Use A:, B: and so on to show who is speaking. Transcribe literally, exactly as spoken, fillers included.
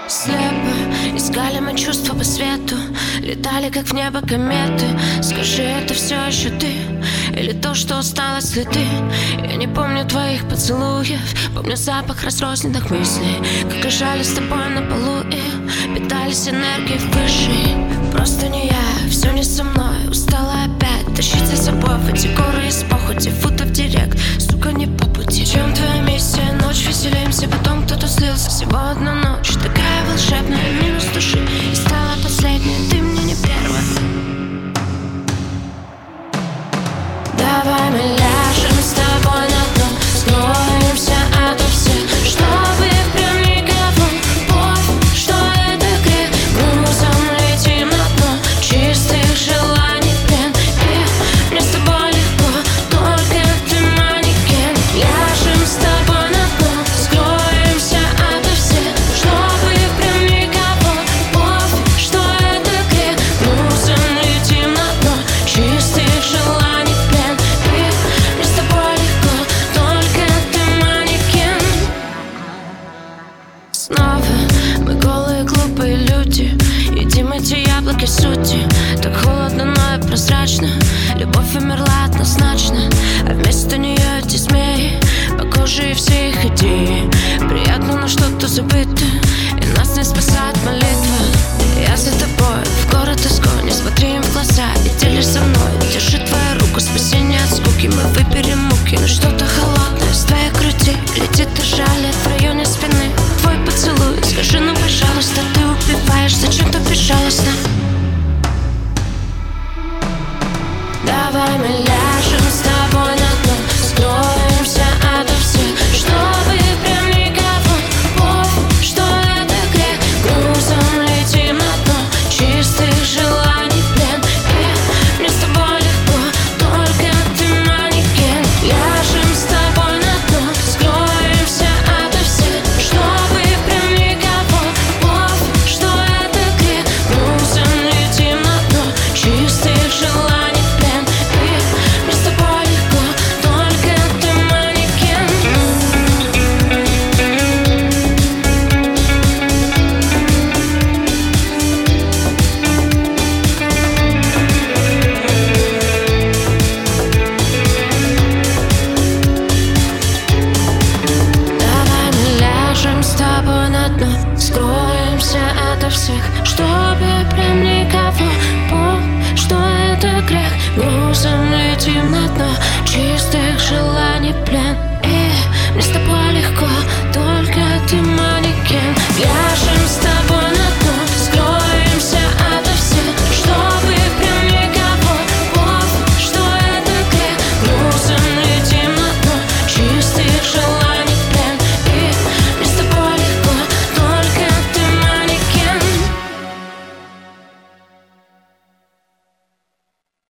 A: Слепо искали мы чувства по свету, летали как в небо кометы. Скажи, это все еще ты? Или то, что осталось следы? Я не помню твоих поцелуев, помню запах разрозненных мыслей, как лежали с тобой на полу и питались энергией высшей. Просто не я, все не со мной. Устала опять тащить за собой в эти горы из похоти, футов директ, сука, не по пути. В чем твоя миссия? Ночь веселимся, потом кто-то слился. Всего одна ночь, такая волшебная, минус души. И стала последняя, ты мне не первая. Давай мы ляжем с тобой на дно, скроемся ото всех, чтобы прям никого. Пофиг, что это грех, грузом летим на дно чистых желаний плен. И мне с тобой легко, только ты манекен. Ляжем с тобой на дно, скроемся ото всех, чтобы прям никого. Пофиг, что это грех, грузом летим на дно чистых желаний плен. Снова мы голые глупые люди, едим эти яблоки сути. Так холодно, но и прозрачно, любовь умерла однозначно, а вместо нее эти змеи по коже и все их идеи. Приятно, но что-то забыто, и нас не спасает молитва. Я за тобой в город изгой, не смотри им в глаза, иди лишь за мной. Держи твою руку, спасение от скуки, мы выберем муки. Но что-то холодное с твоей груди летит и жалит в районе спины. Твой поцелуй, скажи, ну пожалуйста, ты убиваешь, зачем так безжалостно? Давай мы ляжем с тобой на дно, скроемся ото всех, чтобы прям никого. Пофиг, что это грех, грузом летим на дно чистых желаний плен. И мне с тобой легко, только ты манекен. Ляжем с тобой на дно, скроемся ото всех, чтобы прям никого. Пофиг, что это грех, грузом летим на дно чистых желаний плен. И мне с тобой легко, только ты манекен. Давай мы ляжем с тобой на дно, скроемся ото всех, чтобы прям никого. Помни, что это грех, грузом летим на дно чистых желаний плен.